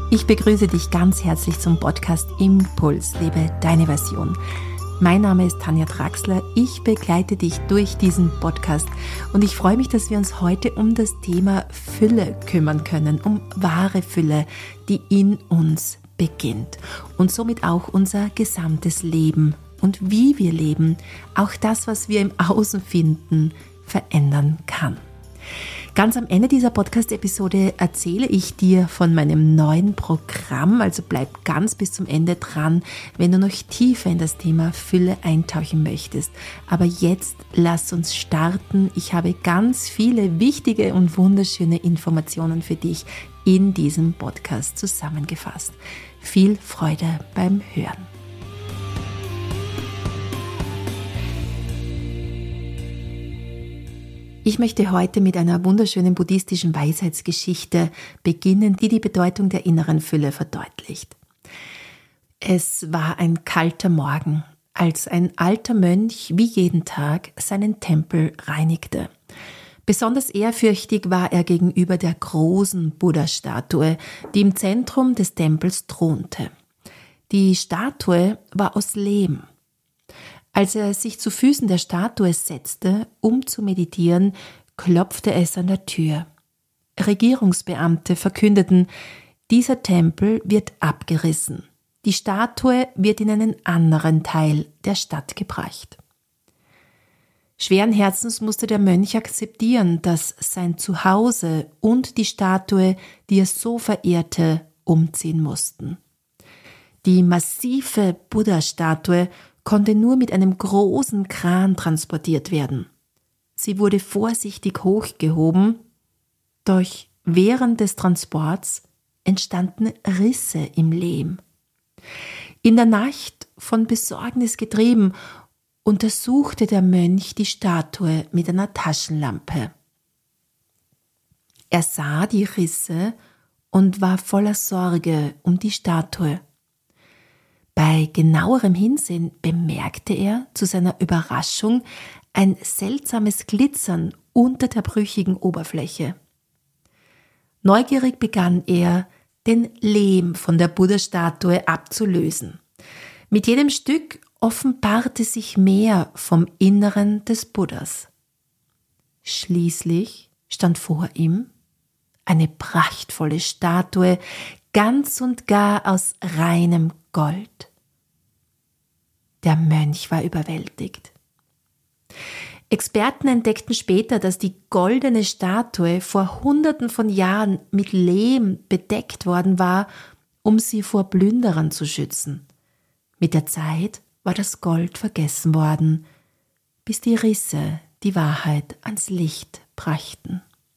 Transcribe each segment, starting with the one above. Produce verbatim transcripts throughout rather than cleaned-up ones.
Ich begrüße dich ganz herzlich zum Podcast Impuls, lebe deine Version. Mein Name ist Tanja Traxler, ich begleite dich durch diesen Podcast und ich freue mich, dass wir uns heute um das Thema Fülle kümmern können, um wahre Fülle, die in uns beginnt und somit auch unser gesamtes Leben und wie wir leben, auch das, was wir im Außen finden, verändern kann. Ganz am Ende dieser Podcast-Episode erzähle ich dir von meinem neuen Programm, also bleib ganz bis zum Ende dran, wenn du noch tiefer in das Thema Fülle eintauchen möchtest. Aber jetzt lass uns starten. Ich habe ganz viele wichtige und wunderschöne Informationen für dich in diesem Podcast zusammengefasst. Viel Freude beim Hören. Ich möchte heute mit einer wunderschönen buddhistischen Weisheitsgeschichte beginnen, die die Bedeutung der inneren Fülle verdeutlicht. Es war ein kalter Morgen, als ein alter Mönch wie jeden Tag seinen Tempel reinigte. Besonders ehrfürchtig war er gegenüber der großen Buddha-Statue, die im Zentrum des Tempels thronte. Die Statue war aus Lehm. Als er sich zu Füßen der Statue setzte, um zu meditieren, klopfte es an der Tür. Regierungsbeamte verkündeten, dieser Tempel wird abgerissen. Die Statue wird in einen anderen Teil der Stadt gebracht. Schweren Herzens musste der Mönch akzeptieren, dass sein Zuhause und die Statue, die er so verehrte, umziehen mussten. Die massive Buddha-Statue konnte nur mit einem großen Kran transportiert werden. Sie wurde vorsichtig hochgehoben, doch während des Transports entstanden Risse im Lehm. In der Nacht, von Besorgnis getrieben, untersuchte der Mönch die Statue mit einer Taschenlampe. Er sah die Risse und war voller Sorge um die Statue. Bei genauerem Hinsehen bemerkte er zu seiner Überraschung ein seltsames Glitzern unter der brüchigen Oberfläche. Neugierig begann er, den Lehm von der Buddha-Statue abzulösen. Mit jedem Stück offenbarte sich mehr vom Inneren des Buddhas. Schließlich stand vor ihm eine prachtvolle Statue, ganz und gar aus reinem Gold. Der Mönch war überwältigt. Experten entdeckten später, dass die goldene Statue vor Hunderten von Jahren mit Lehm bedeckt worden war, um sie vor Plünderern zu schützen. Mit der Zeit war das Gold vergessen worden, bis die Risse die Wahrheit ans Licht brachten.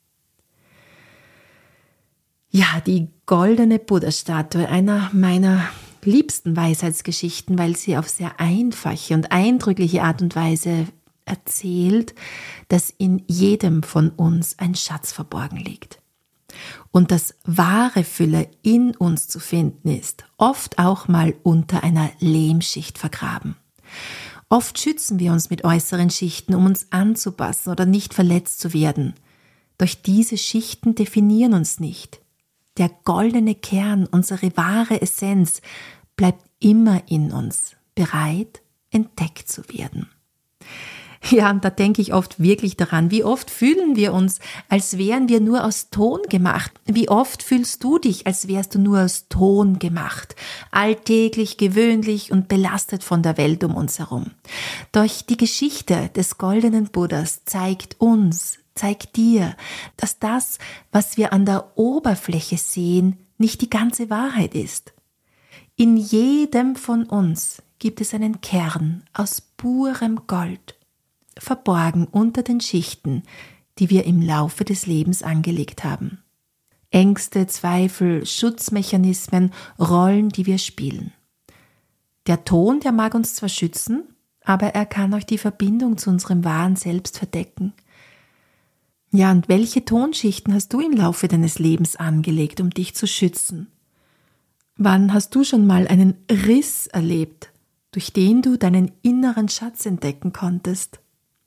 Ja, die goldene Buddha-Statue, einer meiner liebsten Weisheitsgeschichten, weil sie auf sehr einfache und eindrückliche Art und Weise erzählt, dass in jedem von uns ein Schatz verborgen liegt. Und dass wahre Fülle in uns zu finden ist, oft auch mal unter einer Lehmschicht vergraben. Oft schützen wir uns mit äußeren Schichten, um uns anzupassen oder nicht verletzt zu werden. Doch diese Schichten definieren uns nicht. Der goldene Kern, unsere wahre Essenz, bleibt immer in uns, bereit, entdeckt zu werden. Ja, und da denke ich oft wirklich daran, wie oft fühlen wir uns, als wären wir nur aus Ton gemacht. Wie oft fühlst du dich, als wärst du nur aus Ton gemacht, alltäglich, gewöhnlich und belastet von der Welt um uns herum. Doch die Geschichte des goldenen Buddhas zeigt uns, zeigt dir, dass das, was wir an der Oberfläche sehen, nicht die ganze Wahrheit ist. In jedem von uns gibt es einen Kern aus purem Gold, verborgen unter den Schichten, die wir im Laufe des Lebens angelegt haben. Ängste, Zweifel, Schutzmechanismen, Rollen, die wir spielen. Der Ton, der mag uns zwar schützen, aber er kann auch die Verbindung zu unserem wahren Selbst verdecken. Ja, und welche Tonschichten hast du im Laufe deines Lebens angelegt, um dich zu schützen? Wann hast du schon mal einen Riss erlebt, durch den du deinen inneren Schatz entdecken konntest?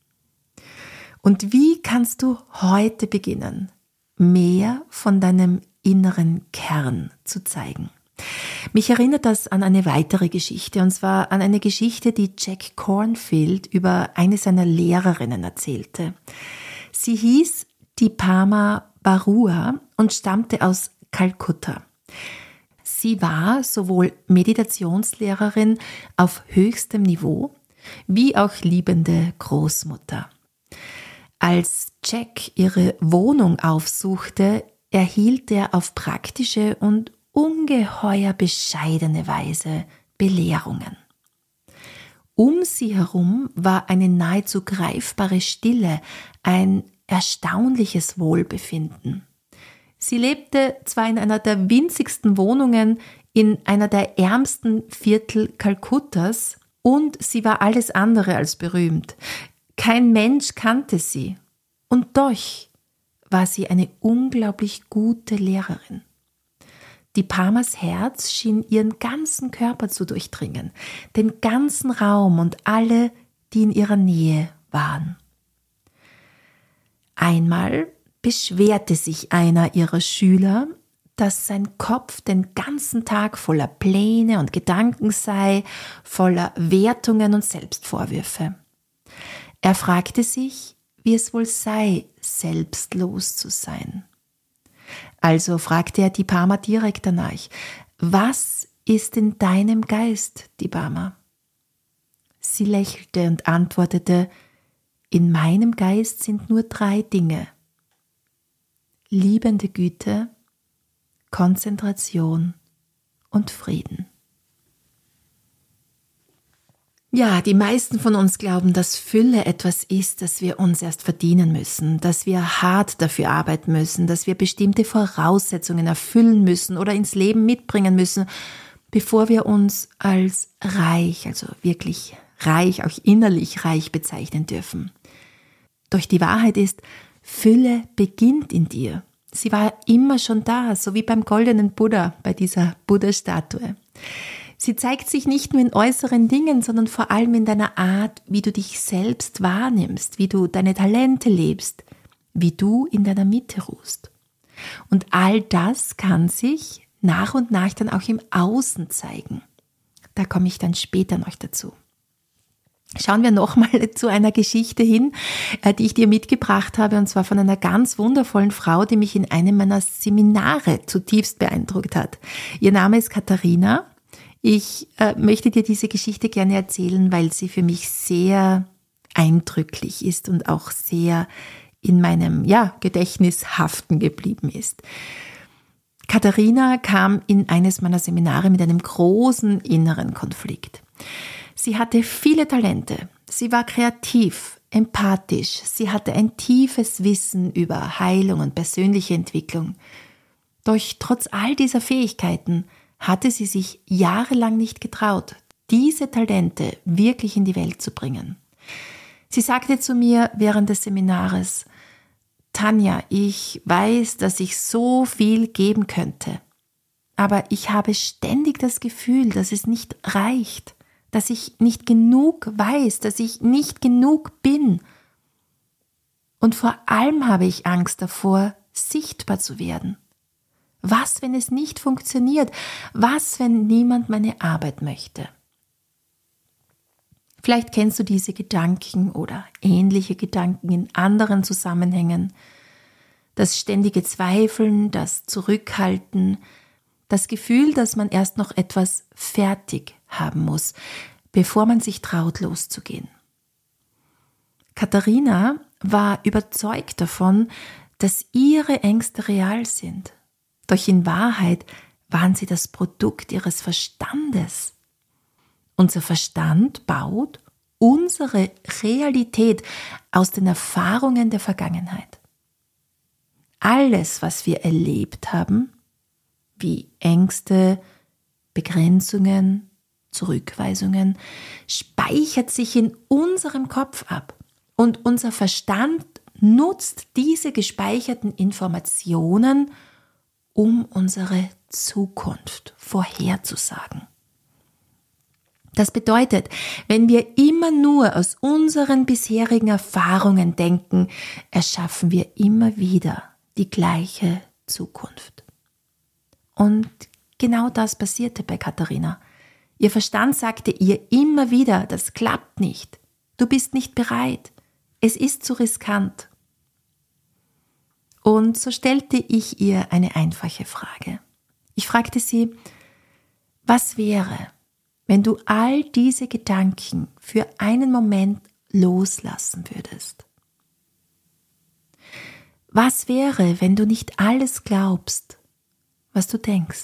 Und wie kannst du heute beginnen, mehr von deinem inneren Kern zu zeigen. Mich erinnert das an eine weitere Geschichte, und zwar an eine Geschichte, die Jack Cornfield über eine seiner Lehrerinnen erzählte. Sie hieß Dipama Barua und stammte aus Kalkutta. Sie war sowohl Meditationslehrerin auf höchstem Niveau wie auch liebende Großmutter. Als Jack ihre Wohnung aufsuchte, erhielt er auf praktische und ungeheuer bescheidene Weise Belehrungen. Um sie herum war eine nahezu greifbare Stille, ein erstaunliches Wohlbefinden. Sie lebte zwar in einer der winzigsten Wohnungen in einer der ärmsten Viertel Kalkuttas und sie war alles andere als berühmt. Kein Mensch kannte sie und doch war sie eine unglaublich gute Lehrerin. Dipamas Herz schien ihren ganzen Körper zu durchdringen, den ganzen Raum und alle, die in ihrer Nähe waren. Einmal beschwerte sich einer ihrer Schüler, dass sein Kopf den ganzen Tag voller Pläne und Gedanken sei, voller Wertungen und Selbstvorwürfe. Er fragte sich, wie es wohl sei, selbstlos zu sein. Also fragte er Dipama direkt danach: Was ist in deinem Geist, Dipama? Sie lächelte und antwortete: In meinem Geist sind nur drei Dinge: liebende Güte, Konzentration und Frieden. Ja, die meisten von uns glauben, dass Fülle etwas ist, das wir uns erst verdienen müssen, dass wir hart dafür arbeiten müssen, dass wir bestimmte Voraussetzungen erfüllen müssen oder ins Leben mitbringen müssen, bevor wir uns als reich, also wirklich reich, auch innerlich reich bezeichnen dürfen. Doch die Wahrheit ist, Fülle beginnt in dir. Sie war immer schon da, so wie beim goldenen Buddha, bei dieser Buddha-Statue. Sie zeigt sich nicht nur in äußeren Dingen, sondern vor allem in deiner Art, wie du dich selbst wahrnimmst, wie du deine Talente lebst, wie du in deiner Mitte ruhst. Und all das kann sich nach und nach dann auch im Außen zeigen. Da komme ich dann später noch dazu. Schauen wir nochmal zu einer Geschichte hin, die ich dir mitgebracht habe, und zwar von einer ganz wundervollen Frau, die mich in einem meiner Seminare zutiefst beeindruckt hat. Ihr Name ist Katharina. Ich äh, möchte dir diese Geschichte gerne erzählen, weil sie für mich sehr eindrücklich ist und auch sehr in meinem ja, Gedächtnis haften geblieben ist. Katharina kam in eines meiner Seminare mit einem großen inneren Konflikt. Sie hatte viele Talente, sie war kreativ, empathisch, sie hatte ein tiefes Wissen über Heilung und persönliche Entwicklung. Doch trotz all dieser Fähigkeiten hatte sie sich jahrelang nicht getraut, diese Talente wirklich in die Welt zu bringen. Sie sagte zu mir während des Seminares: Tanja, ich weiß, dass ich so viel geben könnte, aber ich habe ständig das Gefühl, dass es nicht reicht, dass ich nicht genug weiß, dass ich nicht genug bin. Und vor allem habe ich Angst davor, sichtbar zu werden. Was, wenn es nicht funktioniert? Was, wenn niemand meine Arbeit möchte? Vielleicht kennst du diese Gedanken oder ähnliche Gedanken in anderen Zusammenhängen. Das ständige Zweifeln, das Zurückhalten, das Gefühl, dass man erst noch etwas fertig haben muss, bevor man sich traut, loszugehen. Katharina war überzeugt davon, dass ihre Ängste real sind. Doch in Wahrheit waren sie das Produkt ihres Verstandes. Unser Verstand baut unsere Realität aus den Erfahrungen der Vergangenheit. Alles, was wir erlebt haben, wie Ängste, Begrenzungen, Zurückweisungen, speichert sich in unserem Kopf ab. Und unser Verstand nutzt diese gespeicherten Informationen, um unsere Zukunft vorherzusagen. Das bedeutet, wenn wir immer nur aus unseren bisherigen Erfahrungen denken, erschaffen wir immer wieder die gleiche Zukunft. Und genau das passierte bei Katharina. Ihr Verstand sagte ihr immer wieder, das klappt nicht. Du bist nicht bereit. Es ist zu riskant. Und so stellte ich ihr eine einfache Frage. Ich fragte sie, was wäre, wenn du all diese Gedanken für einen Moment loslassen würdest? Was wäre, wenn du nicht alles glaubst, was du denkst?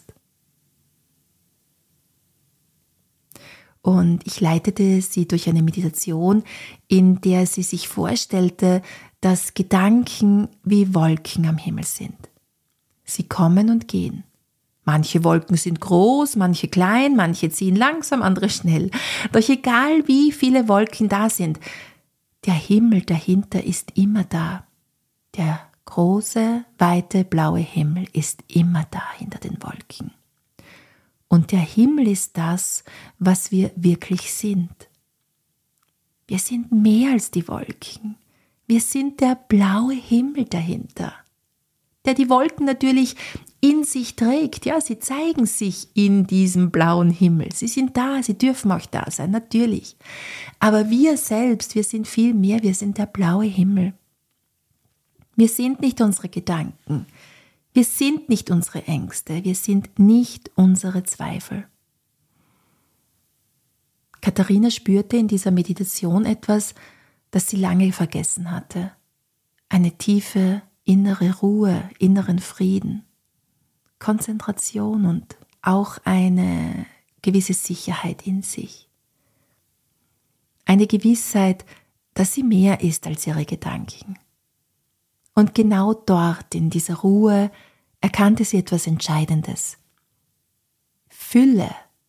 Und ich leitete sie durch eine Meditation, in der sie sich vorstellte, dass Gedanken wie Wolken am Himmel sind. Sie kommen und gehen. Manche Wolken sind groß, manche klein, manche ziehen langsam, andere schnell. Doch egal wie viele Wolken da sind, der Himmel dahinter ist immer da. Der große, weite, blaue Himmel ist immer da hinter den Wolken. Und der Himmel ist das, was wir wirklich sind. Wir sind mehr als die Wolken. Wir sind der blaue Himmel dahinter, der die Wolken natürlich in sich trägt. Ja, sie zeigen sich in diesem blauen Himmel. Sie sind da, sie dürfen auch da sein, natürlich. Aber wir selbst, wir sind viel mehr, wir sind der blaue Himmel. Wir sind nicht unsere Gedanken. Wir sind nicht unsere Ängste, wir sind nicht unsere Zweifel. Katharina spürte in dieser Meditation etwas, das sie lange vergessen hatte. Eine tiefe innere Ruhe, inneren Frieden, Konzentration und auch eine gewisse Sicherheit in sich. Eine Gewissheit, dass sie mehr ist als ihre Gedanken. Und genau dort, in dieser Ruhe, erkannte sie etwas Entscheidendes. Fülle.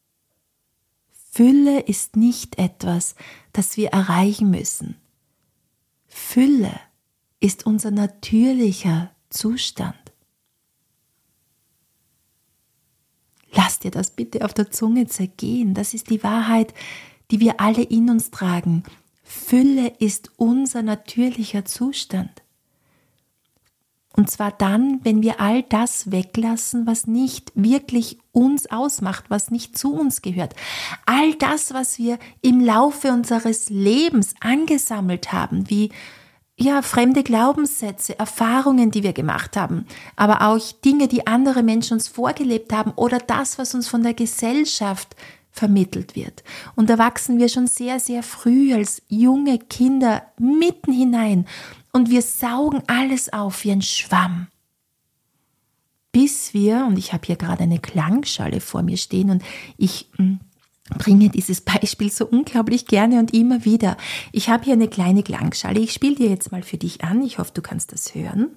Fülle ist nicht etwas, das wir erreichen müssen. Fülle ist unser natürlicher Zustand. Lass dir das bitte auf der Zunge zergehen. Das ist die Wahrheit, die wir alle in uns tragen. Fülle ist unser natürlicher Zustand. Und zwar dann, wenn wir all das weglassen, was nicht wirklich uns ausmacht, was nicht zu uns gehört. All das, was wir im Laufe unseres Lebens angesammelt haben, wie ja, fremde Glaubenssätze, Erfahrungen, die wir gemacht haben, aber auch Dinge, die andere Menschen uns vorgelebt haben oder das, was uns von der Gesellschaft vermittelt wird. Und da wachsen wir schon sehr, sehr früh als junge Kinder mitten hinein. Und wir saugen alles auf wie ein Schwamm. Bis wir, und ich habe hier gerade eine Klangschale vor mir stehen und ich mh, bringe dieses Beispiel so unglaublich gerne und immer wieder. Ich habe hier eine kleine Klangschale. Ich spiele dir jetzt mal für dich an. Ich hoffe, du kannst das hören.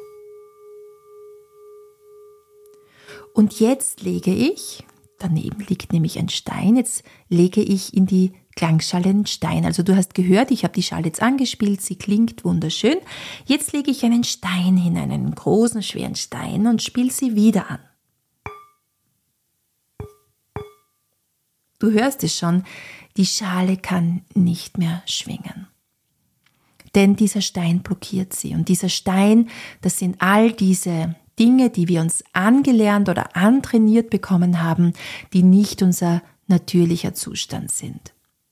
Und jetzt lege ich, daneben liegt nämlich ein Stein, jetzt lege ich in die Klangschale einen Stein. Also du hast gehört, ich habe die Schale jetzt angespielt, sie klingt wunderschön. Jetzt lege ich einen Stein hinein, einen großen, schweren Stein und spiele sie wieder an. Du hörst es schon, die Schale kann nicht mehr schwingen. Denn dieser Stein blockiert sie. Und dieser Stein, das sind all diese Dinge, die wir uns angelernt oder antrainiert bekommen haben, die nicht unser natürlicher Zustand sind.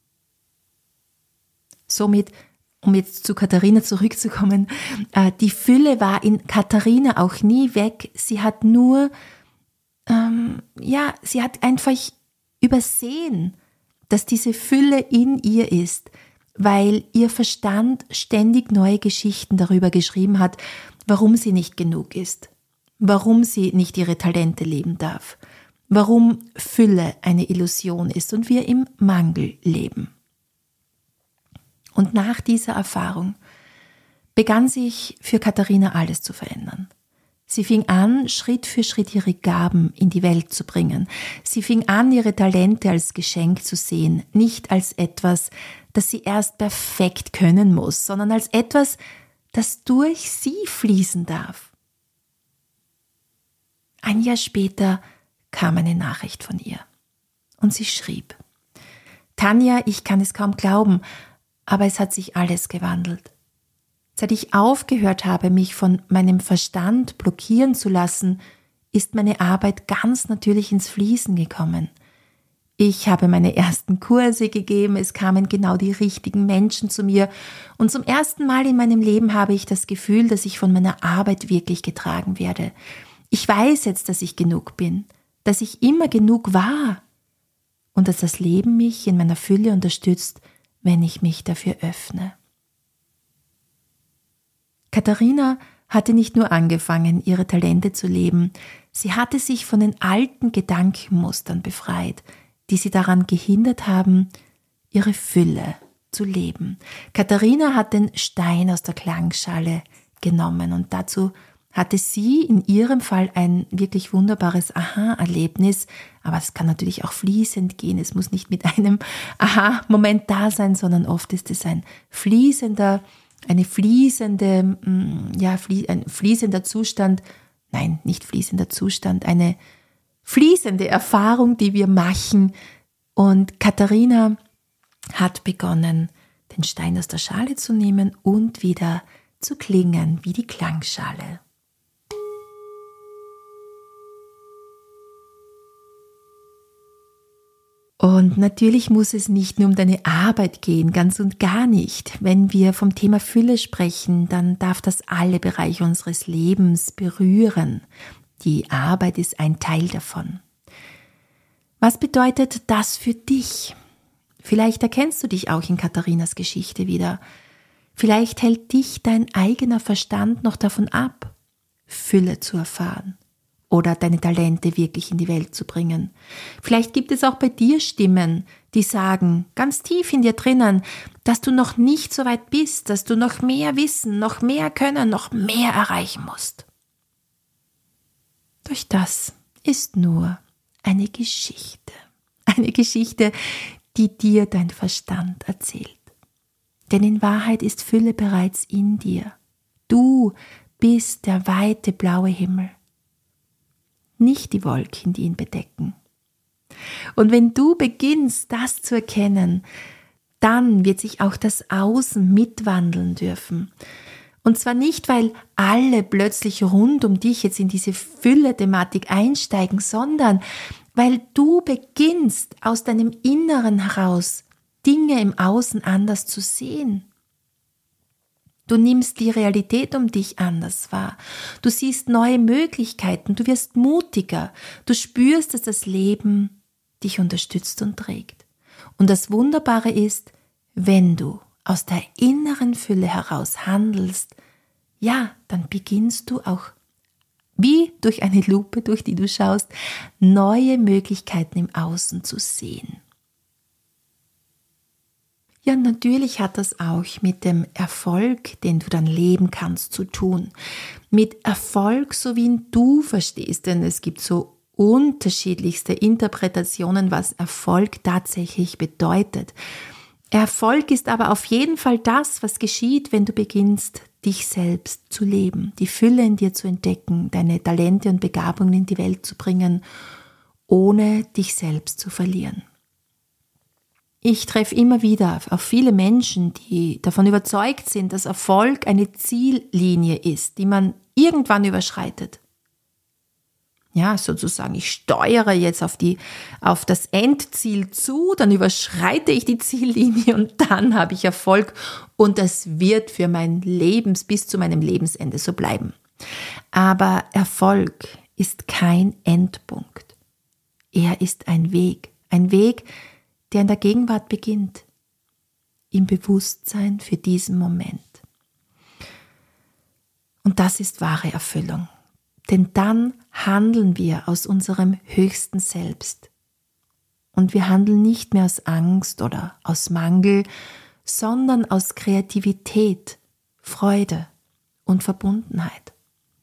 Somit, um jetzt zu Katharina zurückzukommen, äh, die Fülle war in Katharina auch nie weg. Sie hat nur, ähm, ja, sie hat einfach übersehen, dass diese Fülle in ihr ist, weil ihr Verstand ständig neue Geschichten darüber geschrieben hat, warum sie nicht genug ist, warum sie nicht ihre Talente leben darf, warum Fülle eine Illusion ist und wir im Mangel leben. Und nach dieser Erfahrung begann sich für Katharina alles zu verändern. Sie fing an, Schritt für Schritt ihre Gaben in die Welt zu bringen. Sie fing an, ihre Talente als Geschenk zu sehen, nicht als etwas, das sie erst perfekt können muss, sondern als etwas, das durch sie fließen darf. Ein Jahr später kam eine Nachricht von ihr und sie schrieb: Tanja, ich kann es kaum glauben, aber es hat sich alles gewandelt. Seit ich aufgehört habe, mich von meinem Verstand blockieren zu lassen, ist meine Arbeit ganz natürlich ins Fließen gekommen. Ich habe meine ersten Kurse gegeben, es kamen genau die richtigen Menschen zu mir und zum ersten Mal in meinem Leben habe ich das Gefühl, dass ich von meiner Arbeit wirklich getragen werde. Ich weiß jetzt, dass ich genug bin, dass ich immer genug war und dass das Leben mich in meiner Fülle unterstützt, wenn ich mich dafür öffne. Katharina hatte nicht nur angefangen, ihre Talente zu leben, sie hatte sich von den alten Gedankenmustern befreit, die sie daran gehindert haben, ihre Fülle zu leben. Katharina hat den Stein aus der Klangschale genommen und dazu hatte sie in ihrem Fall ein wirklich wunderbares Aha-Erlebnis, aber es kann natürlich auch fließend gehen, es muss nicht mit einem Aha-Moment da sein, sondern oft ist es ein fließender, eine fließende, ja, ein fließender Zustand, nein, nicht fließender Zustand, eine fließende Erfahrung, die wir machen. Und Katharina hat begonnen, den Stein aus der Schale zu nehmen und wieder zu klingen wie die Klangschale. Und natürlich muss es nicht nur um deine Arbeit gehen, ganz und gar nicht. Wenn wir vom Thema Fülle sprechen, dann darf das alle Bereiche unseres Lebens berühren. Die Arbeit ist ein Teil davon. Was bedeutet das für dich? Vielleicht erkennst du dich auch in Katharinas Geschichte wieder. Vielleicht hält dich dein eigener Verstand noch davon ab, Fülle zu erfahren oder deine Talente wirklich in die Welt zu bringen. Vielleicht gibt es auch bei dir Stimmen, die sagen, ganz tief in dir drinnen, dass du noch nicht so weit bist, dass du noch mehr wissen, noch mehr können, noch mehr erreichen musst. Doch das ist nur eine Geschichte. Eine Geschichte, die dir dein Verstand erzählt. Denn in Wahrheit ist Fülle bereits in dir. Du bist der weite blaue Himmel. Nicht die Wolken, die ihn bedecken. Und wenn du beginnst, das zu erkennen, dann wird sich auch das Außen mitwandeln dürfen. Und zwar nicht, weil alle plötzlich rund um dich jetzt in diese Fülle-Thematik einsteigen, sondern weil du beginnst, aus deinem Inneren heraus Dinge im Außen anders zu sehen. Du nimmst die Realität um dich anders wahr. Du siehst neue Möglichkeiten, du wirst mutiger. Du spürst, dass das Leben dich unterstützt und trägt. Und das Wunderbare ist, wenn du aus der inneren Fülle heraus handelst, ja, dann beginnst du auch, wie durch eine Lupe, durch die du schaust, neue Möglichkeiten im Außen zu sehen. Ja, natürlich hat das auch mit dem Erfolg, den du dann leben kannst, zu tun. Mit Erfolg, so wie ihn du verstehst, denn es gibt so unterschiedlichste Interpretationen, was Erfolg tatsächlich bedeutet. Erfolg ist aber auf jeden Fall das, was geschieht, wenn du beginnst, dich selbst zu leben, die Fülle in dir zu entdecken, deine Talente und Begabungen in die Welt zu bringen, ohne dich selbst zu verlieren. Ich treffe immer wieder auf viele Menschen, die davon überzeugt sind, dass Erfolg eine Ziellinie ist, die man irgendwann überschreitet. Ja, sozusagen, ich steuere jetzt auf die, auf das Endziel zu, dann überschreite ich die Ziellinie und dann habe ich Erfolg und das wird für mein Lebens, bis zu meinem Lebensende so bleiben. Aber Erfolg ist kein Endpunkt. Er ist ein Weg, ein Weg, der in der Gegenwart beginnt, im Bewusstsein für diesen Moment. Und das ist wahre Erfüllung. Denn dann handeln wir aus unserem höchsten Selbst. Und wir handeln nicht mehr aus Angst oder aus Mangel, sondern aus Kreativität, Freude und Verbundenheit.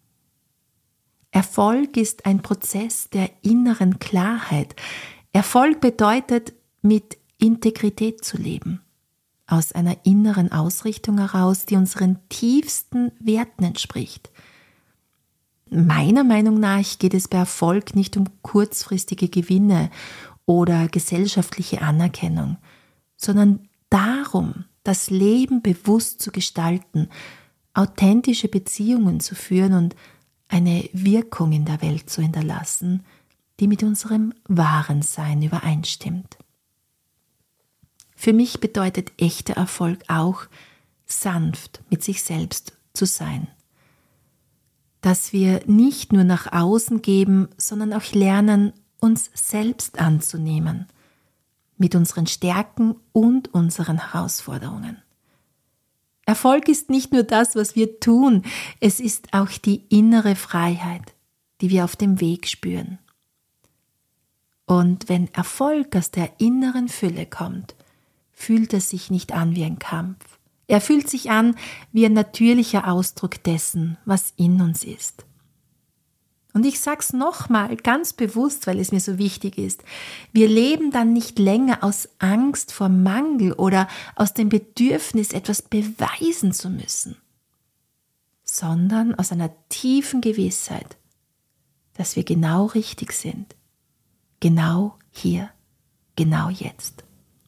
Erfolg ist ein Prozess der inneren Klarheit. Erfolg bedeutet, mit Integrität zu leben, aus einer inneren Ausrichtung heraus, die unseren tiefsten Werten entspricht. Meiner Meinung nach geht es bei Erfolg nicht um kurzfristige Gewinne oder gesellschaftliche Anerkennung, sondern darum, das Leben bewusst zu gestalten, authentische Beziehungen zu führen und eine Wirkung in der Welt zu hinterlassen, die mit unserem wahren Sein übereinstimmt. Für mich bedeutet echter Erfolg auch, sanft mit sich selbst zu sein. Dass wir nicht nur nach außen geben, sondern auch lernen, uns selbst anzunehmen, mit unseren Stärken und unseren Herausforderungen. Erfolg ist nicht nur das, was wir tun, es ist auch die innere Freiheit, die wir auf dem Weg spüren. Und wenn Erfolg aus der inneren Fülle kommt, fühlt er sich nicht an wie ein Kampf. Er fühlt sich an wie ein natürlicher Ausdruck dessen, was in uns ist. Und ich sag's nochmal ganz bewusst, weil es mir so wichtig ist. Wir leben dann nicht länger aus Angst vor Mangel oder aus dem Bedürfnis, etwas beweisen zu müssen, sondern aus einer tiefen Gewissheit, dass wir genau richtig sind. Genau hier, genau jetzt.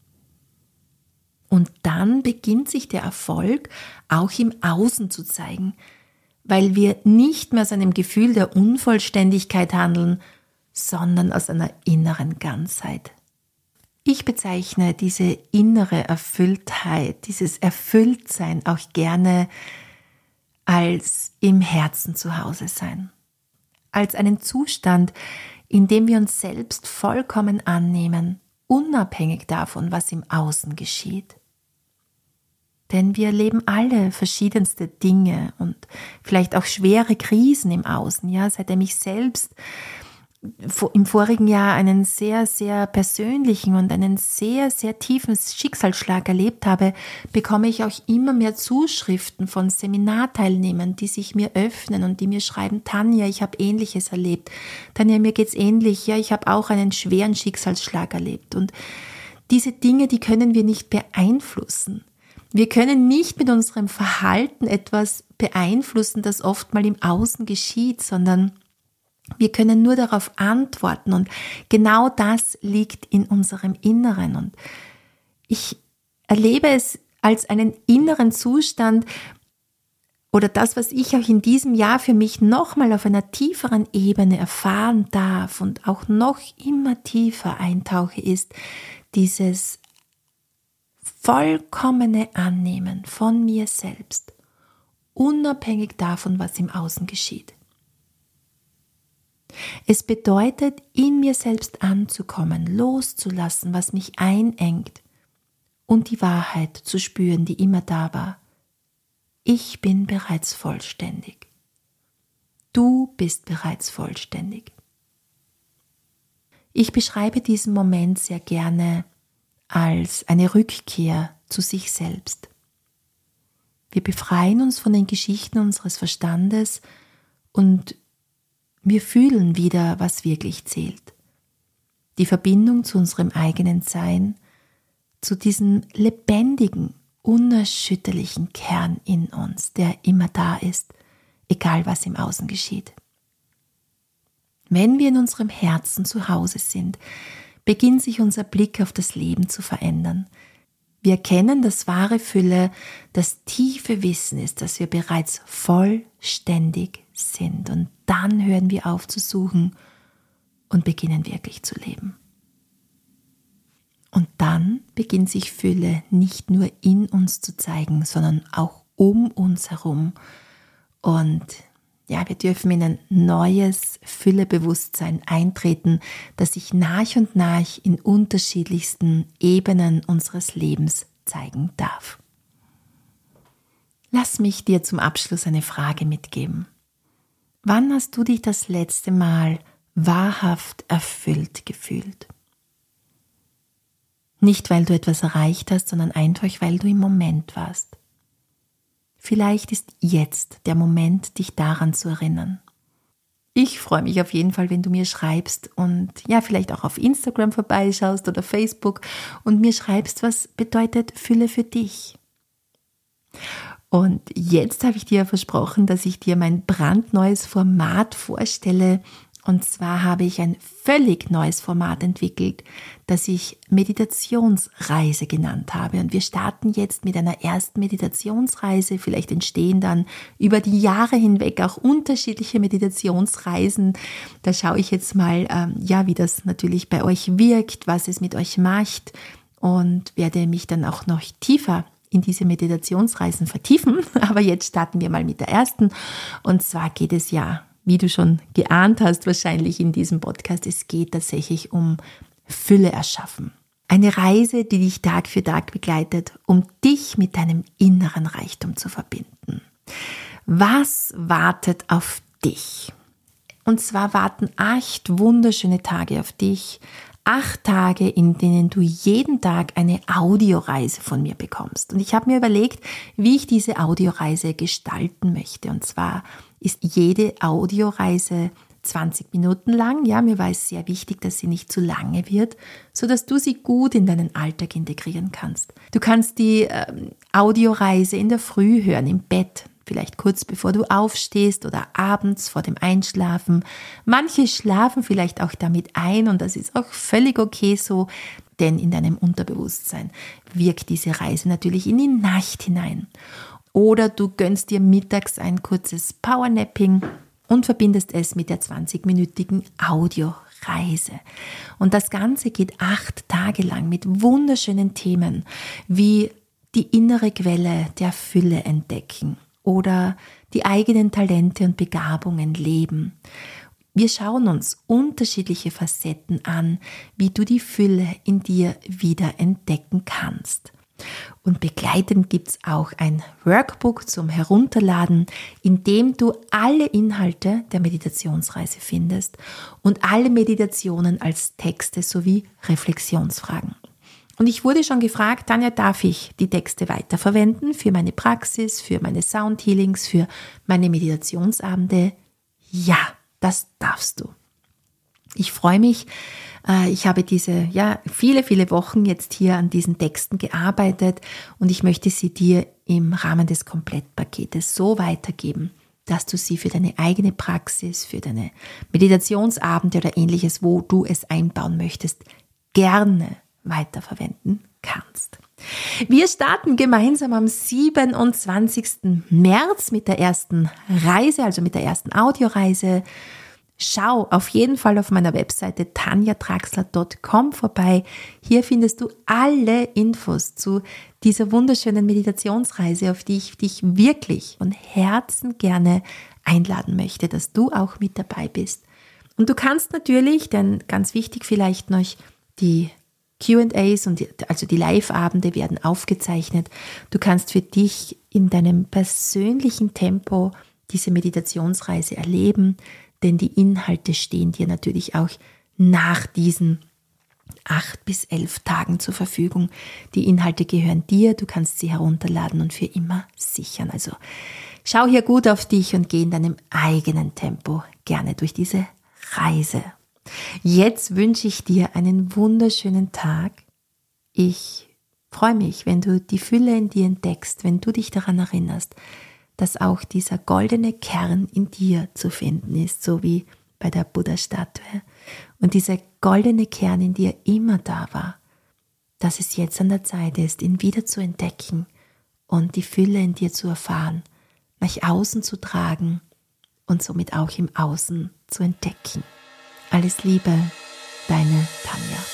Und dann beginnt sich der Erfolg auch im Außen zu zeigen, weil wir nicht mehr aus einem Gefühl der Unvollständigkeit handeln, sondern aus einer inneren Ganzheit. Ich bezeichne diese innere Erfülltheit, dieses Erfülltsein auch gerne als im Herzen zu Hause sein, als einen Zustand, in dem wir uns selbst vollkommen annehmen, unabhängig davon, was im Außen geschieht. Denn wir erleben alle verschiedenste Dinge und vielleicht auch schwere Krisen im Außen. Ja, seitdem ich selbst im vorigen Jahr einen sehr, sehr persönlichen und einen sehr, sehr tiefen Schicksalsschlag erlebt habe, bekomme ich auch immer mehr Zuschriften von Seminarteilnehmern, die sich mir öffnen und die mir schreiben: Tanja, ich habe Ähnliches erlebt. Tanja, mir geht's ähnlich. Ja, ich habe auch einen schweren Schicksalsschlag erlebt. Und diese Dinge, die können wir nicht beeinflussen. Wir können nicht mit unserem Verhalten etwas beeinflussen, das oft mal im Außen geschieht, sondern wir können nur darauf antworten, und genau das liegt in unserem Inneren. Und ich erlebe es als einen inneren Zustand oder das, was ich auch in diesem Jahr für mich nochmal auf einer tieferen Ebene erfahren darf und auch noch immer tiefer eintauche, ist dieses vollkommene Annehmen von mir selbst, unabhängig davon, was im Außen geschieht. Es bedeutet, in mir selbst anzukommen, loszulassen, was mich einengt und die Wahrheit zu spüren, die immer da war. Ich bin bereits vollständig. Du bist bereits vollständig. Ich beschreibe diesen Moment sehr gerne als eine Rückkehr zu sich selbst. Wir befreien uns von den Geschichten unseres Verstandes und wir fühlen wieder, was wirklich zählt. Die Verbindung zu unserem eigenen Sein, zu diesem lebendigen, unerschütterlichen Kern in uns, der immer da ist, egal was im Außen geschieht. Wenn wir in unserem Herzen zu Hause sind, beginnt sich unser Blick auf das Leben zu verändern. Wir erkennen, dass wahre Fülle das tiefe Wissen ist, dass wir bereits vollständig sind. Und dann hören wir auf zu suchen und beginnen wirklich zu leben. Und dann beginnt sich Fülle nicht nur in uns zu zeigen, sondern auch um uns herum. Und ja, wir dürfen in ein neues Füllebewusstsein eintreten, das sich nach und nach in unterschiedlichsten Ebenen unseres Lebens zeigen darf. Lass mich dir zum Abschluss eine Frage mitgeben. Wann hast du dich das letzte Mal wahrhaft erfüllt gefühlt? Nicht, weil du etwas erreicht hast, sondern einfach, weil du im Moment warst. Vielleicht ist jetzt der Moment, dich daran zu erinnern. Ich freue mich auf jeden Fall, wenn du mir schreibst und ja, vielleicht auch auf Instagram vorbeischaust oder Facebook und mir schreibst, was bedeutet Fülle für dich. Und jetzt habe ich dir versprochen, dass ich dir mein brandneues Format vorstelle, Und zwar habe ich ein völlig neues Format entwickelt, das ich Meditationsreise genannt habe. Und wir starten jetzt mit einer ersten Meditationsreise. Vielleicht entstehen dann über die Jahre hinweg auch unterschiedliche Meditationsreisen. Da schaue ich jetzt mal, ähm, ja, wie das natürlich bei euch wirkt, was es mit euch macht und werde mich dann auch noch tiefer in diese Meditationsreisen vertiefen. Aber jetzt starten wir mal mit der ersten. Und zwar geht es ja, wie du schon geahnt hast, wahrscheinlich in diesem Podcast, es geht tatsächlich um Fülle erschaffen. Eine Reise, die dich Tag für Tag begleitet, um dich mit deinem inneren Reichtum zu verbinden. Was wartet auf dich? Und zwar warten acht wunderschöne Tage auf dich. Acht Tage, in denen du jeden Tag eine Audioreise von mir bekommst. Und ich habe mir überlegt, wie ich diese Audioreise gestalten möchte. Und zwar ist jede Audioreise zwanzig Minuten lang. Ja, mir war es sehr wichtig, dass sie nicht zu lange wird, sodass du sie gut in deinen Alltag integrieren kannst. Du kannst die ähm, Audioreise in der Früh hören, im Bett. Vielleicht kurz bevor du aufstehst oder abends vor dem Einschlafen. Manche schlafen vielleicht auch damit ein und das ist auch völlig okay so, denn in deinem Unterbewusstsein wirkt diese Reise natürlich in die Nacht hinein. Oder du gönnst dir mittags ein kurzes Powernapping und verbindest es mit der zwanzig-minütigen Audioreise. Und das Ganze geht acht Tage lang mit wunderschönen Themen wie die innere Quelle der Fülle entdecken oder die eigenen Talente und Begabungen leben. Wir schauen uns unterschiedliche Facetten an, wie du die Fülle in dir wieder entdecken kannst. Und begleitend gibt es auch ein Workbook zum Herunterladen, in dem du alle Inhalte der Meditationsreise findest und alle Meditationen als Texte sowie Reflexionsfragen. Und ich wurde schon gefragt, Tanja, darf ich die Texte weiterverwenden für meine Praxis, für meine Soundhealings, für meine Meditationsabende? Ja, das darfst du. Ich freue mich. Ich habe diese, ja, viele, viele Wochen jetzt hier an diesen Texten gearbeitet und ich möchte sie dir im Rahmen des Komplettpaketes so weitergeben, dass du sie für deine eigene Praxis, für deine Meditationsabende oder ähnliches, wo du es einbauen möchtest, gerne weiterverwenden kannst. Wir starten gemeinsam am siebenundzwanzigsten März mit der ersten Reise, also mit der ersten Audioreise. Schau auf jeden Fall auf meiner Webseite tanja traxler punkt com vorbei. Hier findest du alle Infos zu dieser wunderschönen Meditationsreise, auf die ich dich wirklich von Herzen gerne einladen möchte, dass du auch mit dabei bist. Und du kannst natürlich, denn ganz wichtig vielleicht noch, die Q and A's, und die, also die Live-Abende werden aufgezeichnet. Du kannst für dich in deinem persönlichen Tempo diese Meditationsreise erleben, denn die Inhalte stehen dir natürlich auch nach diesen acht bis elf Tagen zur Verfügung. Die Inhalte gehören dir, du kannst sie herunterladen und für immer sichern. Also schau hier gut auf dich und geh in deinem eigenen Tempo gerne durch diese Reise. Jetzt wünsche ich dir einen wunderschönen Tag. Ich freue mich, wenn du die Fülle in dir entdeckst, wenn du dich daran erinnerst, dass auch dieser goldene Kern in dir zu finden ist, so wie bei der Buddha-Statue. Und dieser goldene Kern in dir immer da war, dass es jetzt an der Zeit ist, ihn wieder zu entdecken und die Fülle in dir zu erfahren, nach außen zu tragen und somit auch im Außen zu entdecken. Alles Liebe, deine Tanja.